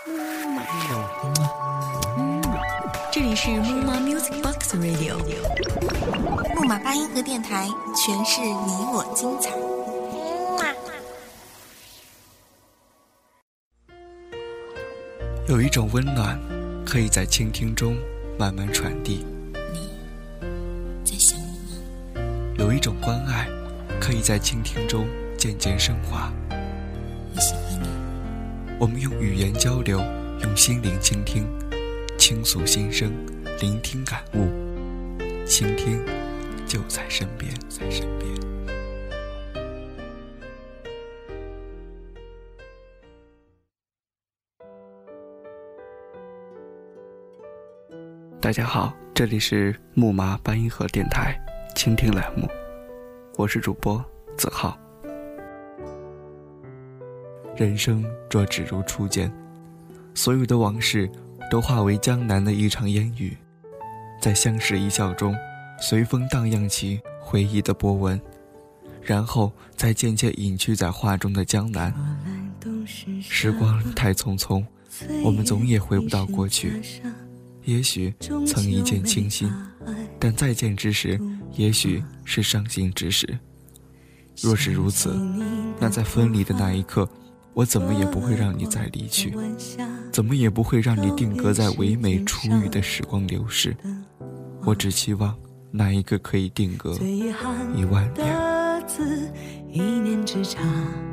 这里是木马 Music Box Radio， 木马八音盒电台，诠释你我精彩。 有一种温暖，可以在倾听中慢慢传递。 你在想我吗？ 有一种关爱，可以在倾听中渐渐升华。 我喜欢你。 我们用语言交流，用心灵倾听，倾诉心声，聆听感悟，倾听就在身边，在身边。大家好，这里是木马八音盒电台倾听栏目，我是主播子浩。人生若只如初见，所有的往事都化为江南的一场烟雨，在相视一笑中随风荡漾起回忆的波纹，然后再渐渐隐去在画中的江南。时光太匆匆，我们总也回不到过去，也许曾一见倾心，但再见之时也许是伤心之时。若是如此，那在分离的那一刻，我怎么也不会让你再离去，怎么也不会让你定格在唯美初遇的时光流逝。我只期望那一个可以定格10000年。 一念之差，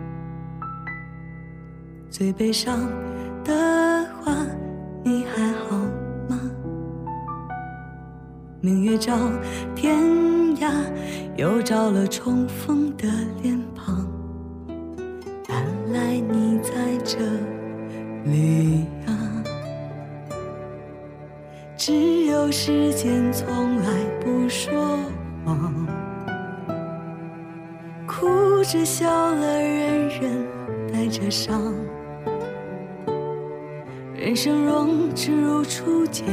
最悲伤的话，你还好吗？明月照天涯，又照了重逢的脸庞。原来你在这里啊，只有时间从来不说谎，哭着笑了，人人带着伤。人生若只如初见，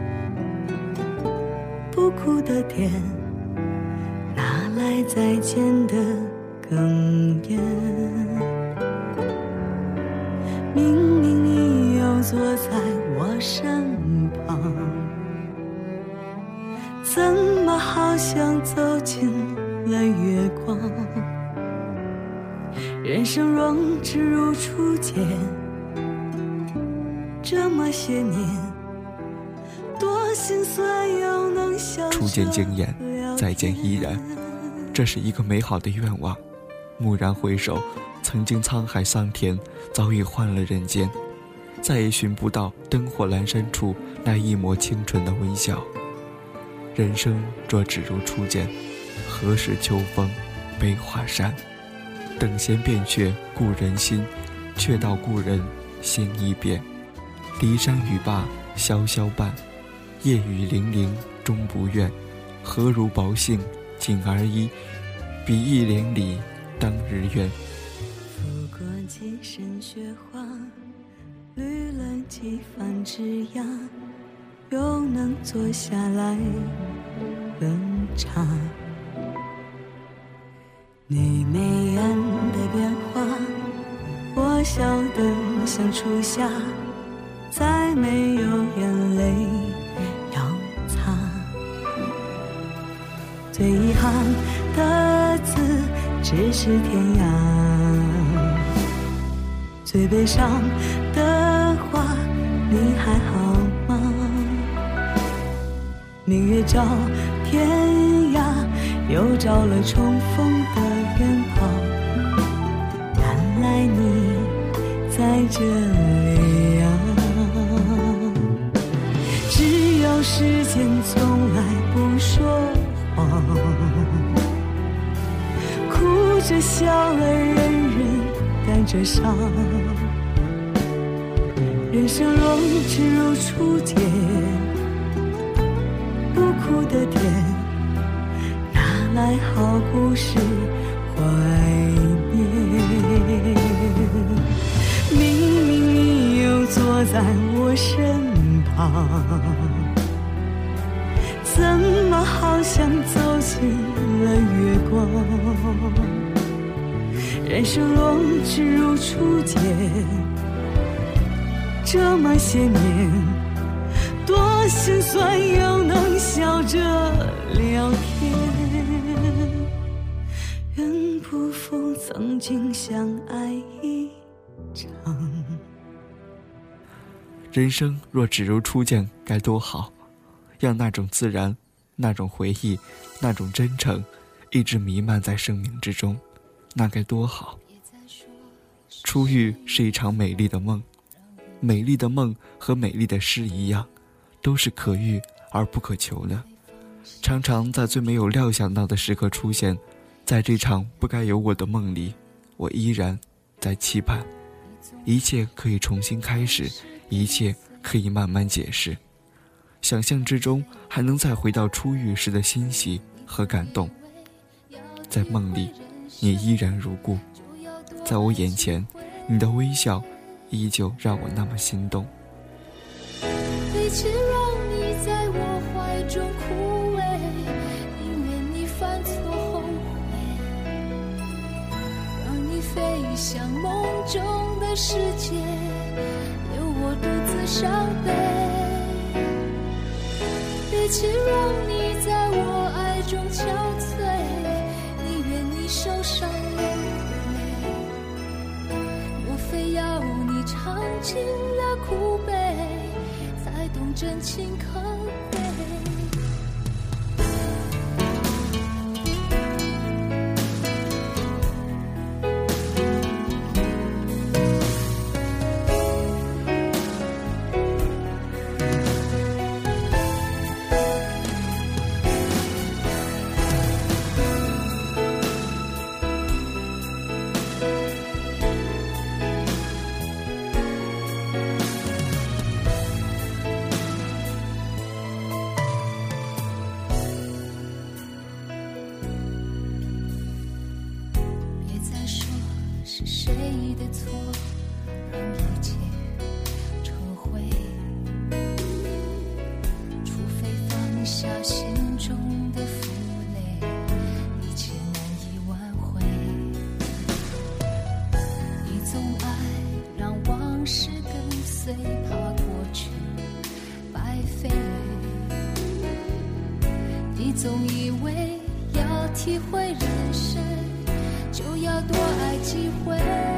不哭的甜，哪来再见的哽咽？明明你又坐在我身旁，怎么好像走进了月光？人生若只如初见，这么些年，多心酸又能相守。 初见惊艳，再见依然，这是一个美好的愿望。蓦然回首，曾经沧海桑田早已换了人间，再也寻不到灯火阑珊处那一抹清纯的微笑。人生若只如初见，何事秋风悲画扇？等闲变却故人心，却道故人心已变。离山语罢潇潇伴，夜雨霖铃终不怨。何如薄幸锦而依，比翼连理当日愿。 拂过几身雪花，绿了几番枝桠，又能坐下来喝茶。你眉眼的变化，我笑得像初夏，再没有眼泪要擦。最遗憾的字只是天涯，最悲伤的话，你还好吗？明月照天涯，又照了重逢的远方。原来你在这里啊，只有时间从来不说谎，哭着笑了，人人带着伤。人生若只如初见，不哭的甜，哪来好故事怀念？明明你又坐在我身旁，怎么好像走进了月光？人生若只如初见， 这么些年，多心酸又能笑着聊天，愿不负曾经相爱一场。 人生若只如初见该多好，让那种自然，那种回忆，那种真诚一直弥漫在生命之中，那该多好。初遇是一场美丽的梦，美丽的梦和美丽的诗一样，都是可遇而不可求的，常常在最没有料想到的时刻出现。在这场不该有我的梦里，我依然在期盼，一切可以重新开始，一切可以慢慢解释，想象之中还能再回到初遇时的欣喜和感动。在梦里，你依然如故，在我眼前，你的微笑依旧让我那么心动。 一起让你在我怀中枯萎，宁愿你犯错后悔，让你飞向梦中的世界，留我独自伤悲。一起让你在我爱中憔悴，宁愿你受伤流泪，我非要你尝尽了苦悲，才懂真情可贵。是谁的错，让一切撤回？除非放下心中的负累，一切难以挽回。你总爱让往事跟随，怕过去白费。你总以为要体会人生，就要多爱几回。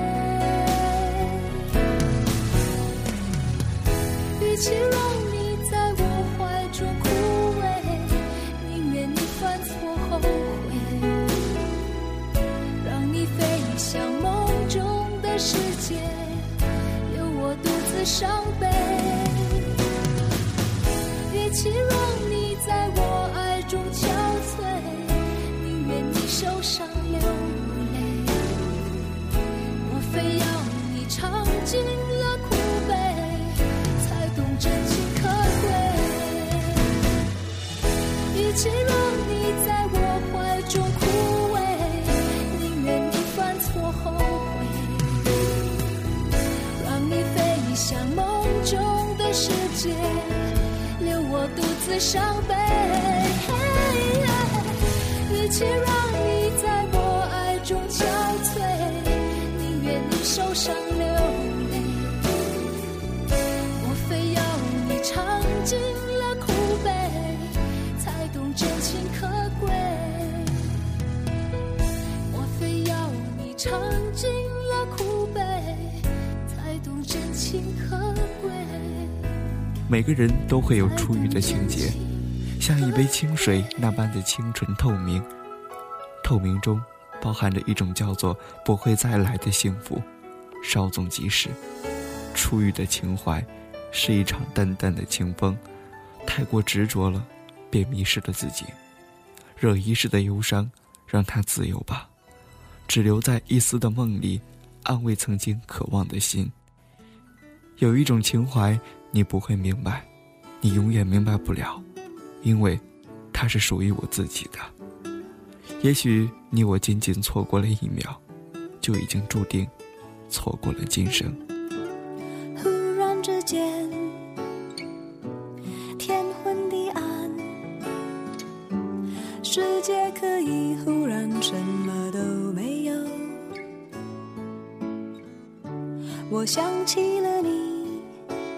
与其让你在我怀中枯萎，宁愿你犯错后悔，让你飞向梦中的世界，留我独自伤悲。与其让你在我爱中憔悴，宁愿你受伤流泪，非要你尝尽了苦悲，才懂真情可贵。与其让你在我怀中枯萎，宁愿你犯错后悔，让你飞向梦中的世界，留我独自伤悲。与其让你在我爱中憔悴，受伤流泪，我非要你尝尽了苦悲，才懂真情可贵。我非要你尝尽了苦悲，才懂真情可贵。 每个人都会有初遇的情节，像一杯清水那般的清纯透明，透明中包含着一种叫做不会再来的幸福，稍纵即逝。初遇的情怀是一场淡淡的清风，太过执着了，便迷失了自己。惹一世的忧伤，让它自由吧，只留在一丝的梦里，安慰曾经渴望的心。有一种情怀你不会明白，你永远明白不了，因为它是属于我自己的。也许你我仅仅错过了1秒，就已经注定错过了今生。 忽然之间，天昏地暗，世界可以忽然什么都没有。我想起了你，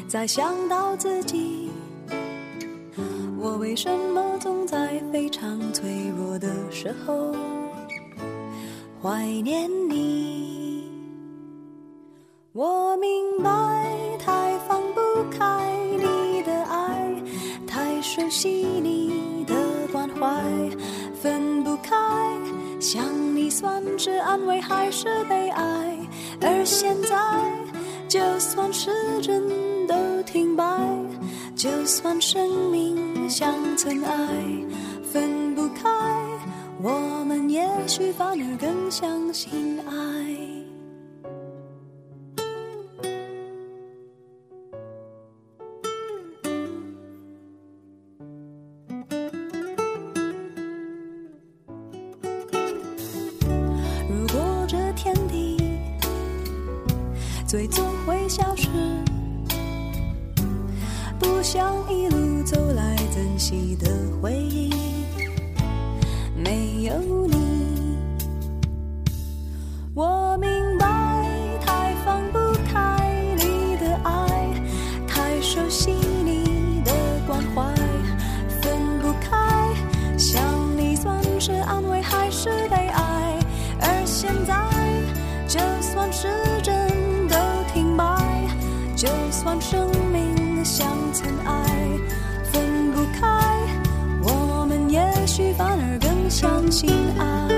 再想到自己，我为什么总在非常脆弱的时候怀念你？我明白太放不开你的爱，太熟悉你的关怀，分不开想你算是安慰还是悲哀。而现在就算时针都停摆，就算生命像尘埃，分不开我们也许反而更相信爱。如果这天地最终会消失，不想一路走来珍惜的回忆没有你。我明白太放不开你的爱，太熟悉你的关怀，分不开想你算是安慰还是悲哀。而现在就算时针都停摆，就算生命像尘埃，分不开我们也许反而更相信爱。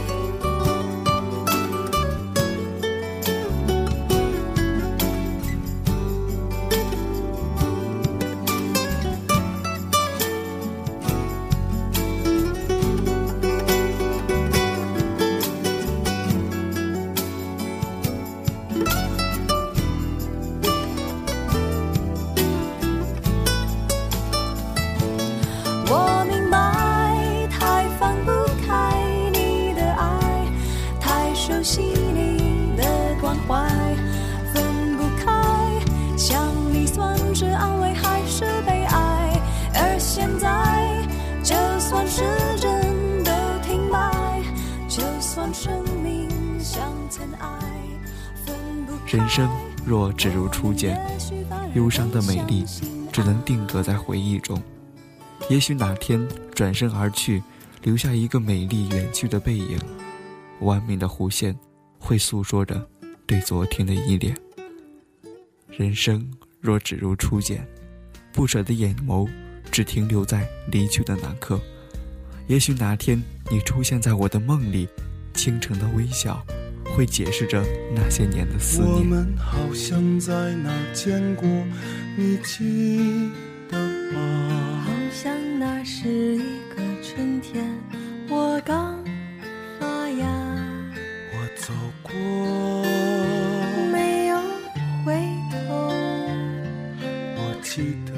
我明白太放不开你的爱，太熟悉你的关怀，分不开想你算是安慰还是悲哀。而现在就算时针都停摆，就算生命像尘埃，分不开人生若只如初见，忧伤的美丽只能定格在回忆中。也许哪天转身而去，留下一个美丽远去的背影，完美的弧线会诉说着对昨天的依恋。人生若只如初见，不舍的眼眸只停留在离去的那刻。也许哪天你出现在我的梦里，倾城的微笑会解释着那些年的思念。 我们好像在哪儿见过，你记得吗？ 好像那是一个春天，我刚发芽， 我走过， 没有回头， 我记得，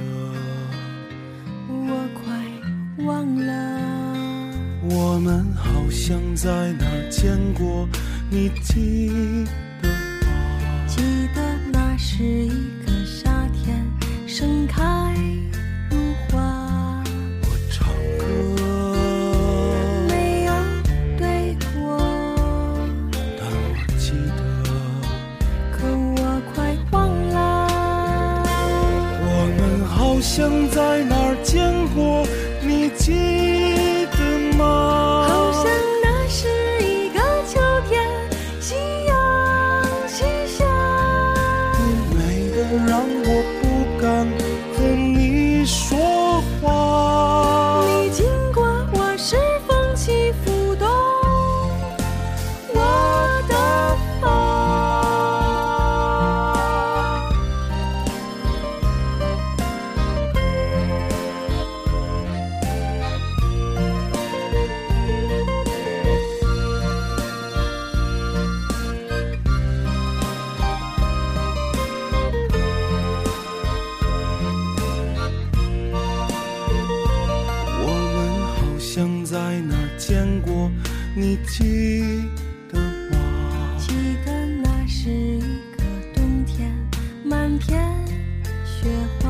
我快忘了。 我们好像在哪儿见过，你记得吗？ 记得那是一个夏天，盛开如花， 我唱歌， 没有对过， 但我记得， 可我快忘了。 我们好像在哪儿见过，你记得吗？ 好像那是一个秋天，夕阳西下， 你美得让我不敢和你说话。 你经过我是风起浮动我的发。 像在哪儿见过，你记得吗？ 记得那是一个冬天，满天雪花。